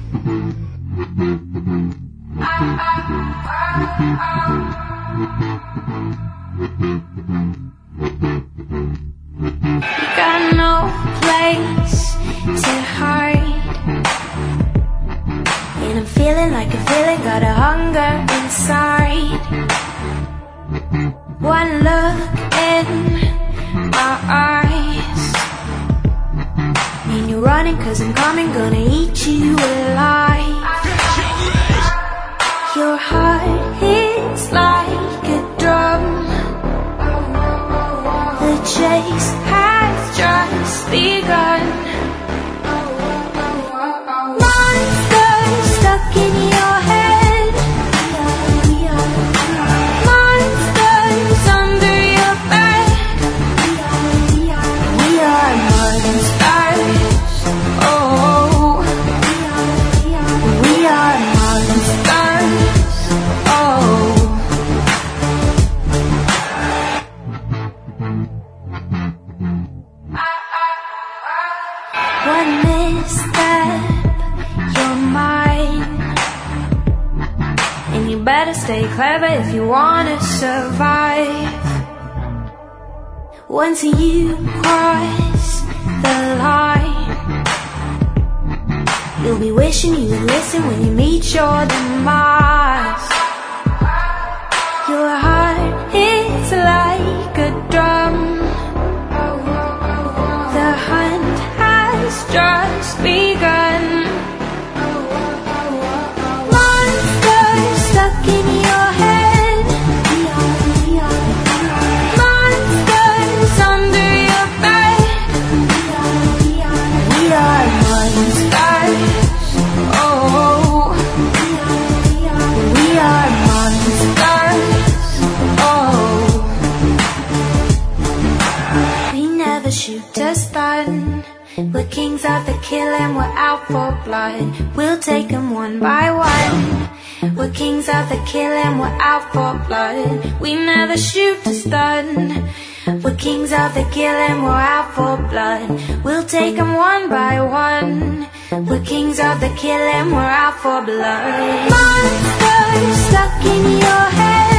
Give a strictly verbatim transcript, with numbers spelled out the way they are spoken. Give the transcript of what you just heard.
Got no place to hide, and I'm feeling like a feeling, got a hunger inside. One look in my eyes, and you're running 'cause I'm coming, gonna eat you alive. Your heart hits like a drum, the chase has just begun. Monsters stuck in your head, monsters under your bed. We are monsters, oh, we are monsters, oh. One misstep, you're mine, and you better stay clever if you wanna survive. Once you cross the line, you'll be wishing you would listen when you meet your demise. Your heart hits like a drum, the hunt has just begun. Monsters stuck in your head, monsters under your bed. We are monsters, oh, we are monsters, oh. We never shoot to stun, we're kings of the kill and we're out for blood. We'll take them one by one. We're kings of the kill and we're out for blood. We never shoot to stun. We're kings of the kill and we're out for blood. We'll take them one by one. We're kings of the kill and we're out for blood. Monsters stuck in your head,